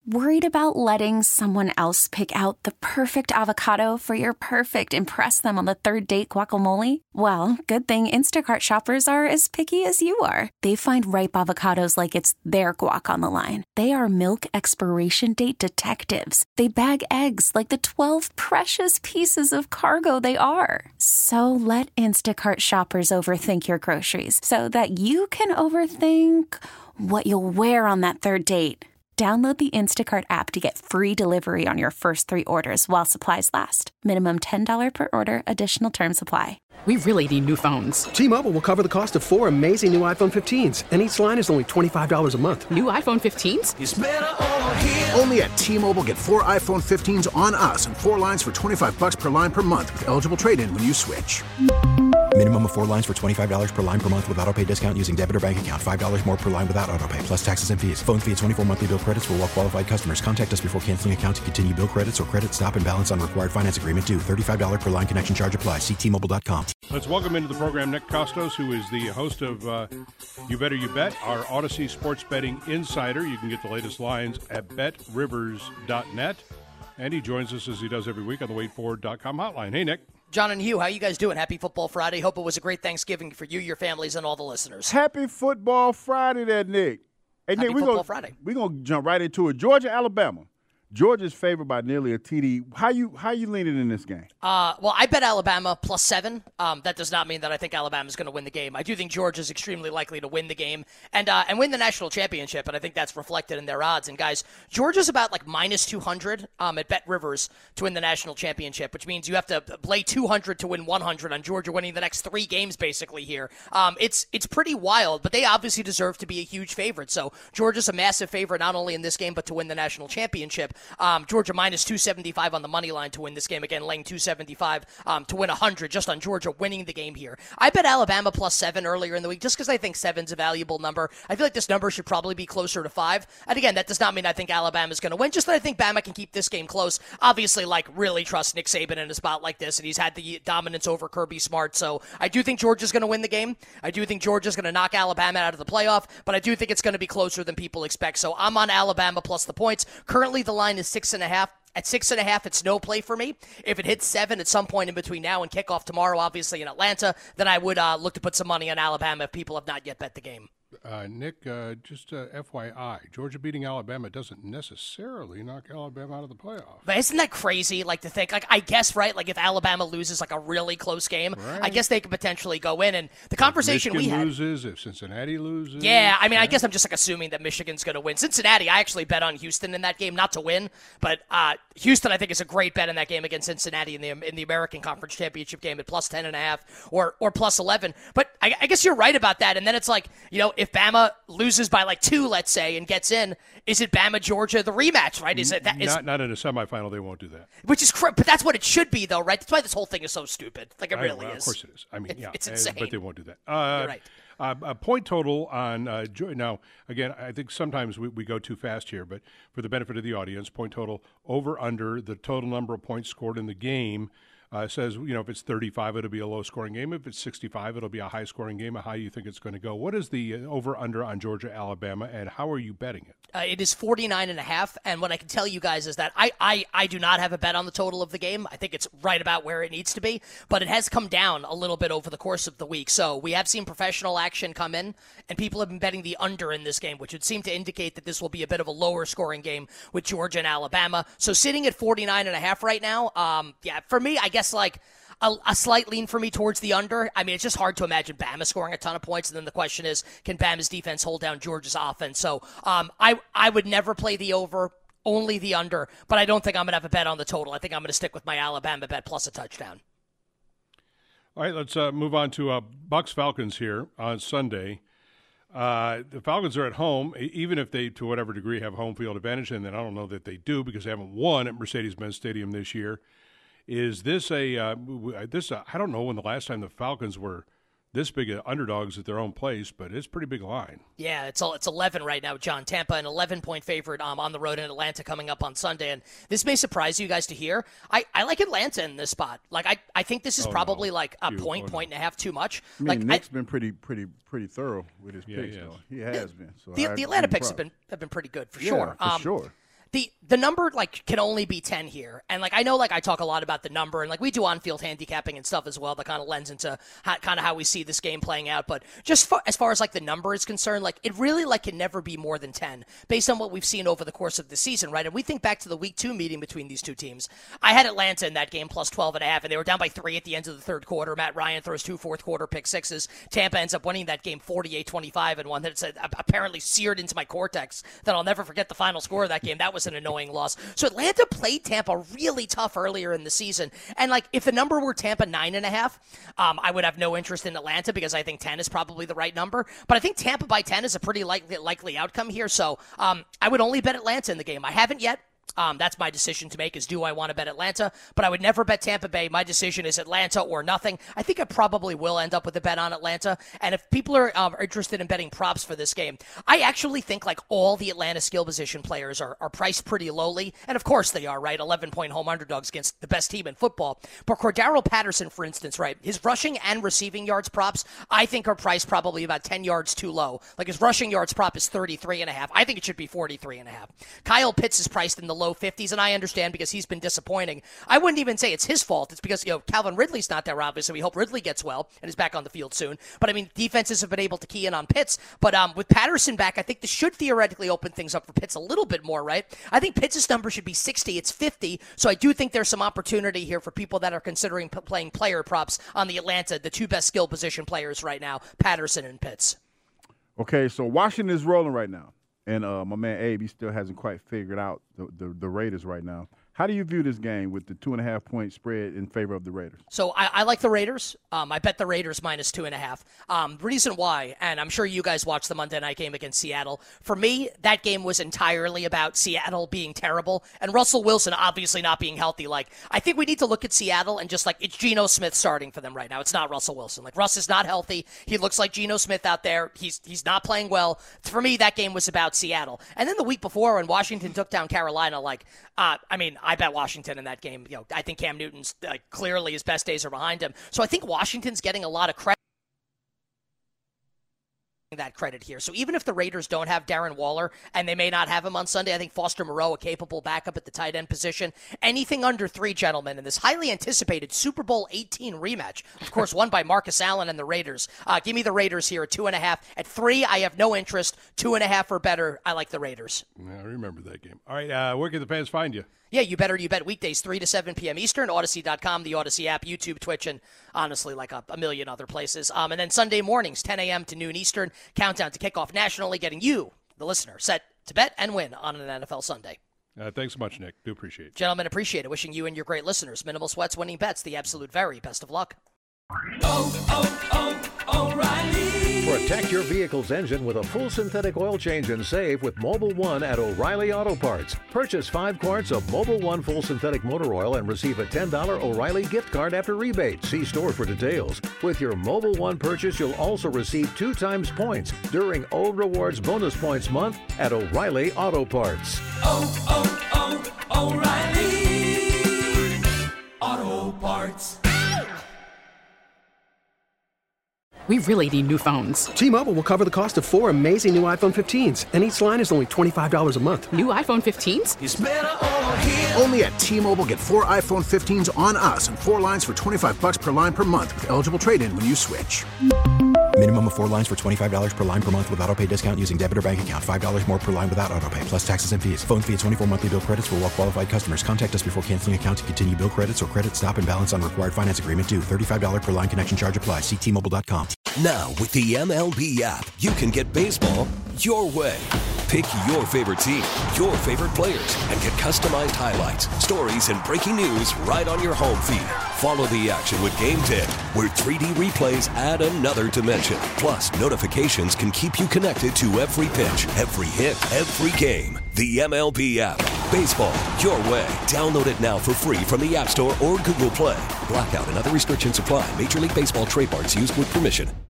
Worried about letting someone else pick out the perfect avocado for your perfect impress them on the third date guacamole? Well, good thing Instacart shoppers are as picky as you are. They find ripe avocados like it's their guac on the line. They are milk expiration date detectives. They bag eggs like the 12 precious pieces of cargo they are. So let Instacart shoppers overthink your groceries so that you can overthink what you'll wear on that third date. Download the Instacart app to get free delivery on your first 3 orders while supplies last. Minimum $10 per order. Additional terms apply. We really need new phones. T-Mobile will cover the cost of 4 amazing new iPhone 15s, and each line is only $25 a month. New iPhone 15s? It's better over here. Only at T-Mobile, get 4 iPhone 15s on us and 4 lines for $25 per line per month with eligible trade-in when you switch. Minimum of 4 lines for $25 per line per month with autopay discount using debit or bank account. $5 more per line without autopay, plus taxes and fees. Phone fee at 24 monthly bill credits for well-qualified customers. Contact us before canceling account to continue bill credits or credit stop and balance on required finance agreement due. $35 per line connection charge applies. See T-Mobile.com. Let's welcome into the program Nick Costos, who is the host of You Better You Bet, our Odyssey Sports Betting Insider. You can get the latest lines at betrivers.net. And he joins us as he does every week on the waitforward.com hotline. Hey, Nick. John and Hugh, how you guys doing? Happy Football Friday. Hope it was a great Thanksgiving for you, your families, and all the listeners. Happy Football Friday there, Nick. Hey, Happy Nick, we're going to jump right into it. Georgia, Alabama. Georgia's favored by nearly a TD. How you leaning in this game? Well, I bet Alabama +7. That does not mean that I think Alabama's going to win the game. I do think Georgia's extremely likely to win the game and win the national championship, and I think that's reflected in their odds. And guys, Georgia's about like -200 at Bet Rivers to win the national championship, which means you have to play 200 to win 100 on Georgia winning the next 3 games basically here. It's pretty wild, but they obviously deserve to be a huge favorite. So Georgia's a massive favorite not only in this game but to win the national championship. Georgia -275 on the money line to win this game. Again, laying 275 to win 100 just on Georgia winning the game here. I bet Alabama +7 earlier in the week just because I think 7's a valuable number. I feel like this number should probably be closer to 5. And again, that does not mean I think Alabama's going to win, just that I think Bama can keep this game close. Obviously, really trust Nick Saban in a spot like this, and he's had the dominance over Kirby Smart. So I do think Georgia's going to win the game. I do think Georgia's going to knock Alabama out of the playoff, but I do think it's going to be closer than people expect. So I'm on Alabama plus the points. Currently, the line is 6.5. At 6.5, it's no play for me. If it hits 7 at some point in between now and kickoff tomorrow, obviously in Atlanta, then I would look to put some money on Alabama if people have not yet bet the game. Nick, just FYI, Georgia beating Alabama doesn't necessarily knock Alabama out of the playoff. But isn't that crazy, to think? I guess, right, if Alabama loses, a really close game, right, I guess they could potentially go in. And the conversation we had... If Michigan loses, if Cincinnati loses... Yeah, I guess I'm just, assuming that Michigan's going to win. Cincinnati, I actually bet on Houston in that game, not to win, but Houston, I think, is a great bet in that game against Cincinnati in the American Conference Championship game at +10.5 or +11. But I guess you're right about that. And then it's if Bama loses by 2, let's say, and gets in, is it Bama-Georgia the rematch, right? Is it that? Not in a semifinal, they won't do that. Which is correct, but that's what it should be, though, right? That's why this whole thing is so stupid. It really is. Of course it is. It's insane. But they won't do that. You're right. A point total on now, again, I think sometimes we go too fast here, but for the benefit of the audience, point total over under the total number of points scored in the game. Says, if it's 35, it'll be a low-scoring game. If it's 65, it'll be a high-scoring game. How you think it's going to go? What is the over-under on Georgia-Alabama, and how are you betting it? It is 49.5, and what I can tell you guys is that I do not have a bet on the total of the game. I think it's right about where it needs to be, but it has come down a little bit over the course of the week. So we have seen professional action come in, and people have been betting the under in this game, which would seem to indicate that this will be a bit of a lower-scoring game with Georgia and Alabama. So sitting at 49.5 right now, for me, I guess a slight lean for me towards the under. It's just hard to imagine Bama scoring a ton of points, and then the question is, can Bama's defense hold down Georgia's offense? So I would never play the over, only the under, but I don't think I'm going to have a bet on the total. I think I'm going to stick with my Alabama bet plus a touchdown. All right, let's move on to Bucs-Falcons here on Sunday. The Falcons are at home, even if they, to whatever degree, have home field advantage, and then I don't know that they do because they haven't won at Mercedes-Benz Stadium this year. Is this I don't know when the last time the Falcons were this big underdogs at their own place, but it's a pretty big line. Yeah, it's 11 right now, John. Tampa, an 11-point favorite on the road in Atlanta coming up on Sunday. And this may surprise you guys to hear. I like Atlanta in this spot. I think this is probably a point and a half too much. Nick's been pretty thorough with his picks, though. He has been. So the Atlanta picks have been pretty good for sure. For sure. The number, can only be 10 here. And, I know, I talk a lot about the number, and, we do on-field handicapping and stuff as well that kind of lends into how we see this game playing out. But just as far as, the number is concerned, it really, can never be more than 10 based on what we've seen over the course of the season, right? And we think back to the Week 2 meeting between these two teams. I had Atlanta in that game plus 12.5, and they were down by 3 at the end of the third quarter. Matt Ryan throws 2 fourth-quarter pick sixes. Tampa ends up winning that game 48-25, and one that's apparently seared into my cortex that I'll never forget the final score of that game. That was an annoying loss. So Atlanta played Tampa really tough earlier in the season. And, if the number were Tampa 9.5, I would have no interest in Atlanta because I think 10 is probably the right number. But I think Tampa by 10 is a pretty likely outcome here. So I would only bet Atlanta in the game. I haven't yet. That's my decision to make is do I want to bet Atlanta? But I would never bet Tampa Bay. My decision is Atlanta or nothing. I think I probably will end up with a bet on Atlanta. And if people are interested in betting props for this game, I actually think all the Atlanta skill position players are priced pretty lowly. And of course they are, right? 11-point home underdogs against the best team in football. But Cordero Patterson, for instance, right? His rushing and receiving yards props, I think are priced probably about 10 yards too low. His rushing yards prop is 33.5. I think it should be 43.5. Kyle Pitts is priced in the low 50s, and I understand because he's been disappointing. I wouldn't even say it's his fault. It's because, Calvin Ridley's not there, obviously. We hope Ridley gets well and is back on the field soon. But, defenses have been able to key in on Pitts. But with Patterson back, I think this should theoretically open things up for Pitts a little bit more, right? I think Pitts' number should be 60. It's 50. So I do think there's some opportunity here for people that are considering playing player props on the Atlanta, the two best skill position players right now, Patterson and Pitts. Okay, so Washington is rolling right now. And my man Abe, he still hasn't quite figured out the Raiders right now. How do you view this game with the 2.5-point spread in favor of the Raiders? So I like the Raiders. I bet the Raiders minus 2.5. Reason why, and I'm sure you guys watched the Monday night game against Seattle. For me, that game was entirely about Seattle being terrible and Russell Wilson obviously not being healthy. I think we need to look at Seattle and just it's Geno Smith starting for them right now. It's not Russell Wilson. Russ is not healthy. He looks like Geno Smith out there. He's not playing well. For me, that game was about Seattle. And then the week before when Washington took down Carolina, I bet Washington in that game. I think Cam Newton's clearly his best days are behind him. So I think Washington's getting a lot of credit. That credit here. So even if the Raiders don't have Darren Waller, and they may not have him on Sunday, I think Foster Moreau, a capable backup at the tight end position. Anything under 3, gentlemen, in this highly anticipated Super Bowl 18 rematch, of course, won by Marcus Allen and the Raiders. Give me the Raiders here at 2.5. At 3, I have no interest. 2.5 or better, I like the Raiders. I remember that game. All right, where can the fans find you? Yeah, you bet weekdays 3 to 7 p.m. Eastern, Odyssey.com, the Odyssey app, YouTube, Twitch, and honestly a million other places. And then Sunday mornings, 10 a.m. to noon Eastern, countdown to kickoff nationally, getting you, the listener, set to bet and win on an NFL Sunday. Thanks so much, Nick. Do appreciate it. Gentlemen, appreciate it. Wishing you and your great listeners minimal sweats, winning bets, the absolute very best of luck. O'Reilly. Protect your vehicle's engine with a full synthetic oil change and save with Mobil 1 at O'Reilly Auto Parts. Purchase 5 quarts of Mobil 1 full synthetic motor oil and receive a $10 O'Reilly gift card after rebate. See store for details. With your Mobil 1 purchase, you'll also receive 2 times points during O Rewards Bonus Points Month at O'Reilly Auto Parts. O'Reilly Auto Parts. We really need new phones. T-Mobile will cover the cost of 4 amazing new iPhone 15s, and each line is only $25 a month. New iPhone 15s? It's better over here. Only at T-Mobile, get 4 iPhone 15s on us and 4 lines for $25 per line per month with eligible trade-in when you switch. Minimum of 4 lines for $25 per line per month with autopay discount using debit or bank account. $5 more per line without autopay, plus taxes and fees. Phone fee at 24 monthly bill credits for well-qualified customers. Contact us before canceling account to continue bill credits or credit stop and balance on required finance agreement due. $35 per line connection charge applies. See T-Mobile.com. Now, with the MLB app, you can get baseball your way. Pick your favorite team, your favorite players, and get customized highlights, stories, and breaking news right on your home feed. Follow the action with Game 10, where 3D replays add another dimension. Plus, notifications can keep you connected to every pitch, every hit, every game. The MLB app. Baseball your way. Download it now for free from the App Store or Google Play. Blackout and other restrictions apply. Major League Baseball trademarks used with permission.